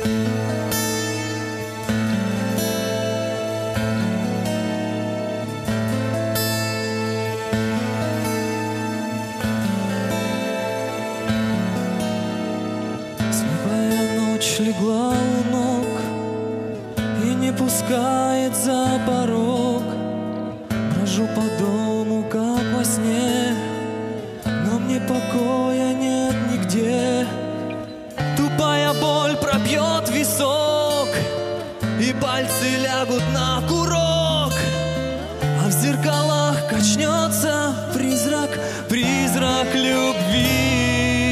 Легла у ног и не пускает за порог. Брожу по дому, как во сне, но мне покоя нет нигде. Тупая боль пробьет висок, и пальцы лягут на курок, а в зеркалах качнется призрак, призрак любви.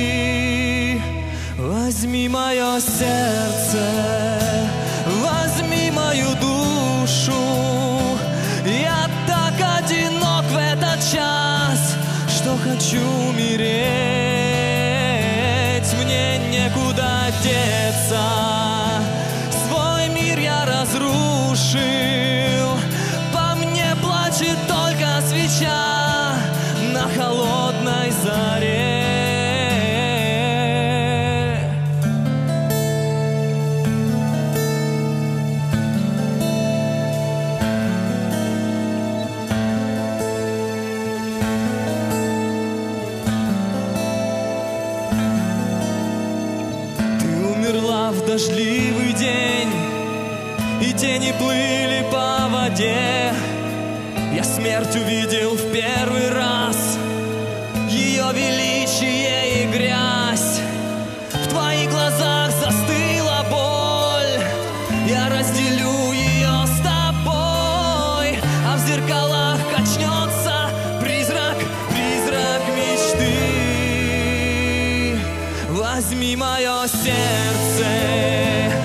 Возьми мое сердце, возьми мою душу. Я так одинок в этот час, что хочу умереть. Мне некуда деться, свой мир я разрушил. По мне плачет только свеча на холодной заре. В дождливый день, и тени плыли по воде. Я смерть увидел в первый раз, ее величие и грязь. В твоих глазах застыла боль, я разделю ее с тобой, а в зеркалах качнется призрак, призрак мечты. Возьми мое сердце,